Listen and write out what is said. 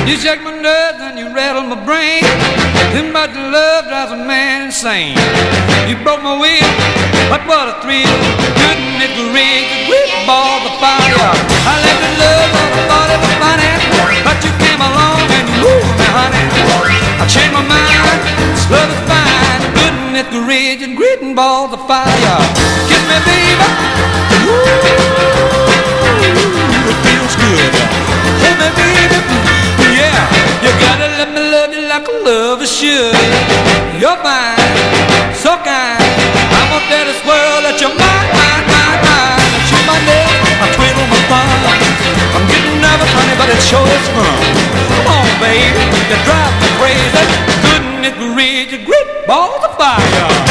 You shake my nerves and you rattle my brain. Too much love drives a man insane. You broke my will, but what a thrill. Couldn't it rig a great ball of fire? I left in love, I thought it was funny, but you came along and you moved me, honey. I changed my mind, this love is fine. Couldn't it rig a great balls of fire? Kiss me, baby. Ooh, it feels good. Hold me, baby. Yeah, you gotta let me love you like a lover should. You're fine, so kind. I'm gonna tell this world that you're mine, mine, mine, mine. I chew my nails, I twiddle my thumb. I'm getting nervous, honey, but it sure is fun. Come on, baby, you drive me crazy. Couldn't it reach a great balls of fire?